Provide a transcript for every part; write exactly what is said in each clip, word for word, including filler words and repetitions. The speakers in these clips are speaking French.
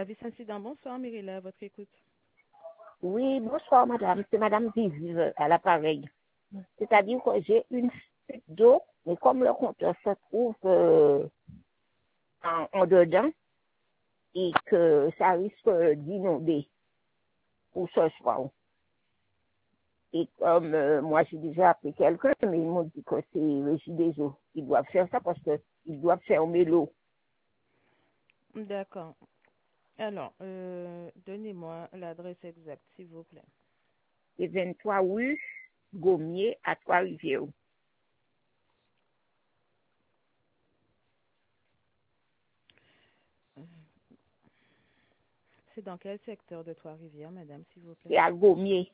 service incident. Bonsoir, Myrilla, à votre écoute. Oui, bonsoir, madame. C'est madame Vivive à l'appareil. C'est-à-dire que j'ai une fuite d'eau, mais comme le compteur se trouve euh, en, en dedans et que ça risque d'inonder pour ce soir. Et comme euh, moi, j'ai déjà appelé quelqu'un, mais ils m'ont dit que c'est Régie des eaux. Ils doivent faire ça parce qu'ils doivent fermer l'eau. D'accord. Alors, euh, donnez-moi l'adresse exacte, s'il vous plaît. C'est vingt-trois rue Gommier à Trois-Rivières. C'est dans quel secteur de Trois-Rivières, madame, s'il vous plaît? C'est à Gommier.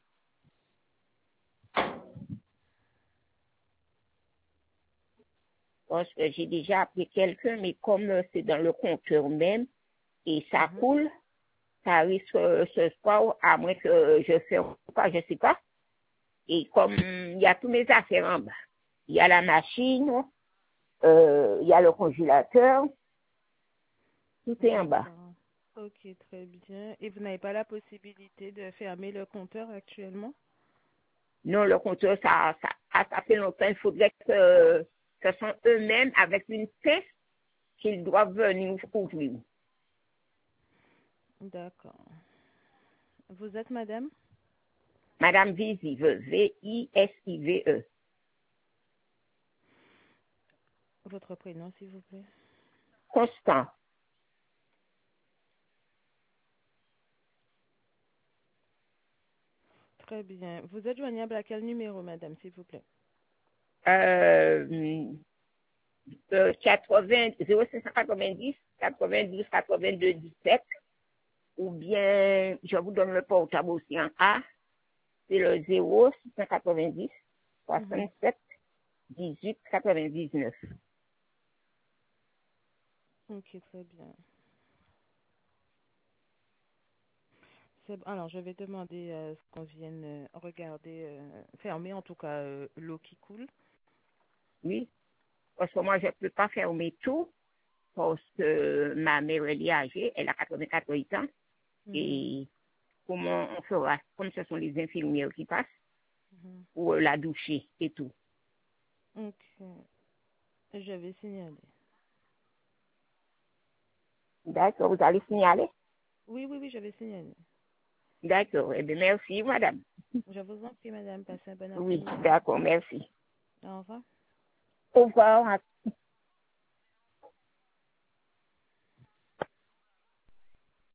Parce que j'ai déjà appelé quelqu'un, mais comme euh, c'est dans le compteur même, et ça Mhm. coule, ça risque euh, ce soir, à moins que euh, je ferme pas, je sais pas. Et comme il y a tous mes affaires en bas, il y a la machine, euh, il y a le congélateur, tout est en bas. D'accord. Ok, très bien. Et vous n'avez pas la possibilité de fermer le compteur actuellement? Non, le compteur, ça, ça, ça, ça fait longtemps, il faudrait que euh, ce sont eux-mêmes, avec une pince, qu'ils doivent venir ouvrir. D'accord. Vous êtes madame? Madame Visive, V I S I V E. Votre prénom, s'il vous plaît? Constant. Très bien. Vous êtes joignable à quel numéro, madame, s'il vous plaît? Euh, euh, quatre-vingts, zéro cinq cent quatre-vingt-dix, quatre-vingt-douze, quatre-vingt-deux, dix-sept, ou bien, je vous donne le portable aussi en A, c'est le zéro six cent quatre-vingt-dix, Mhm. soixante-sept, dix-huit, quatre-vingt-dix-neuf. Ok, très bien. C'est bon. Alors, je vais demander à ce qu'on vienne euh, regarder, euh, fermer en tout cas euh, l'eau qui coule. Oui, parce que moi, je ne peux pas fermer tout, parce que ma mère, elle est âgée, elle a quatre-vingt-quatorze ans, Mhm, et comment on fera, comme ce sont les infirmières qui passent, mhm. pour la doucher et tout. Ok. Je vais signaler. D'accord, vous allez signaler? Oui, oui, oui, je vais signaler. D'accord, eh bien, merci, madame. Je vous en prie, madame. Passez un bon Oui, après-midi. d'accord, merci. Au revoir. Au revoir.